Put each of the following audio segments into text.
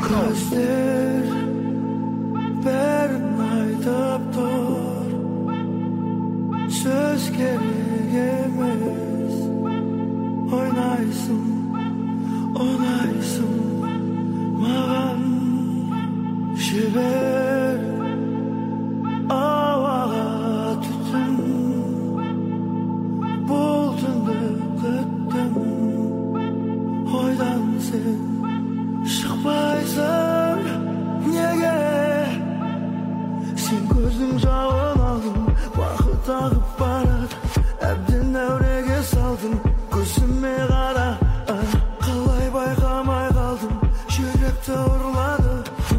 Көздер бәрін айтып тұр, сөз керек емес. Ойнайсың, ұнайсың маған, жібер ауаға түтін. Бұл түнді күттім, ойдан сен шықпайсың. Неге сен көздің жауын алдың, уақыт ағып барады, әбден әуреге салдың. Көзіме қара, қалай байқамай қалдым, жүректі ұрлады.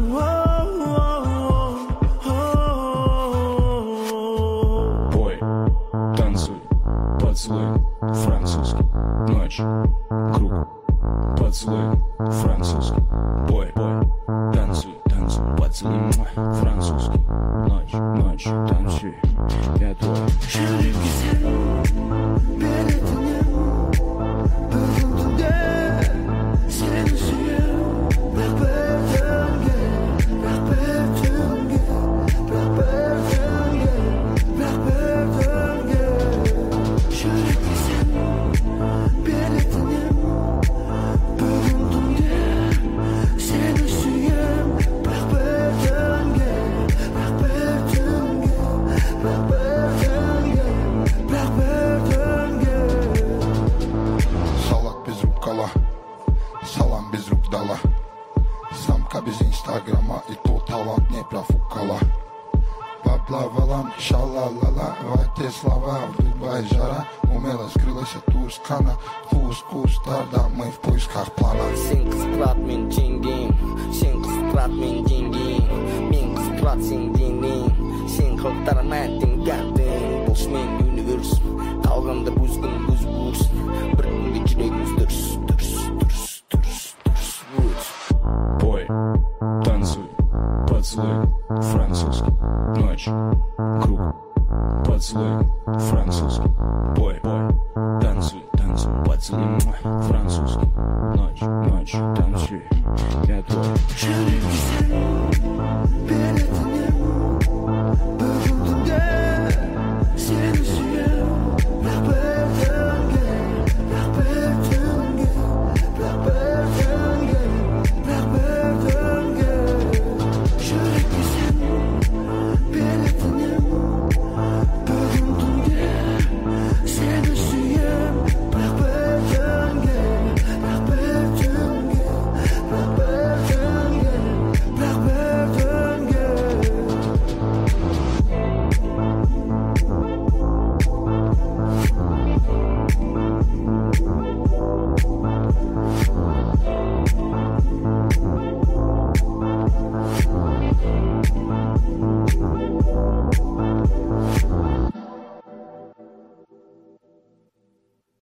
Бой, танцуй, поцелуй, французский, ночь, круг, поцелуй, французский. Бой, танцуй, танцуй, поцелуй, французский, ночь, ночь, танцуй, я твой. Жүрекке сен беретінен, бүгін түнде сені сүйем. Бірақ бір түнге, бірақ бір түнге, бірақ бір түнге, бірақ бір түнге. Жүрекке сен беретінен, бүгін түнде сені сүйем. Бірақ бір түнге, бірақ бір түнге, бірақ бір түнге, бірақ бір түнге. Салат без рукава, салам без рук дала. Самка без инстаграма, и то талант не профукала. Поплавала, шалалала, в те слова, в Дубае жара. Умело скрылась от Тускана, вкус-вкус-тарда, мы в поисках плана. Сен қысқырат мен жеңгем, сен қысқырат мен жеңгем, мен қысқырат сен денең, сен қылықтарым әттің кәттің. Бұлш мен универс, қалғанда бұзғын бұз бұрсын, бір күнде жүрегіміз дұрс, дұрс, дұрс, дұрс, дұрс, дұрс. Бой, танцуй, поцелуй, французский, ночь, круг, поцелуй, французский. Бой, танцуй, танцуй, поцелуй, французский, ночь, ночь, танцуй, я твой. Жүрекке сен